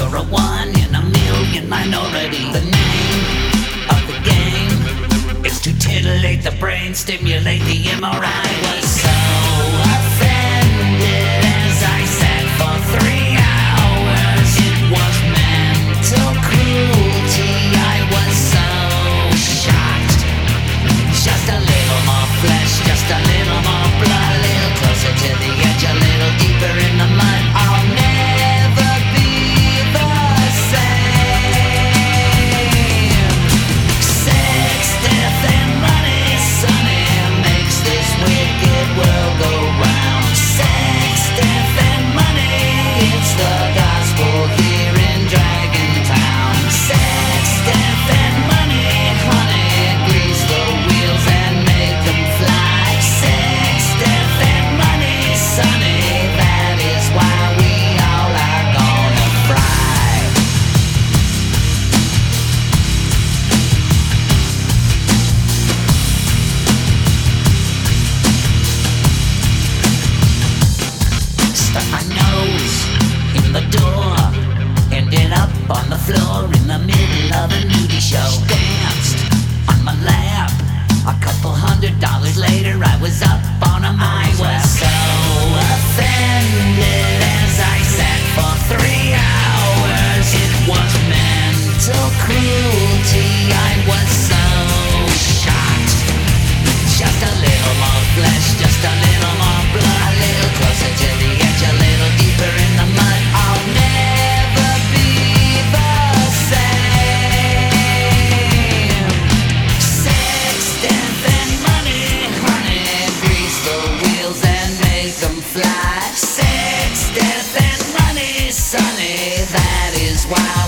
You're a one in a million minority. The name of the game is to titillate the brain, stimulate the MRI. Was so offended as I sat for 3 hours. It was mental cruelty. I was so shocked. Just a little more flesh, just a little more blood, a little closer to the edge, a little deeper in the mud. I'll never be the same. Sex, death, and money, sonny, makes this wicked world go round. Sex, death, and money, it's the gospel here in Dragon Town. Sex, death, and money, honey, grease the wheels and make them fly. Sex, death, and money, sonny, that is why we all are gonna fry. Stuck my nose in the door, ended up on the floor in the middle of a nudie show. Danced on my lap. A couple $100 later, I was up on a I was so offended as I sat for 3 hours. It was mental cruelty. I was so shocked. Just a little more flesh, just a little more blood, a little closer to the edge, a little deeper in the mud. I'll never be the same. Sex, death, and money, honey, grease the wheels and make them fly. Sex, death, and money, sonny, that is why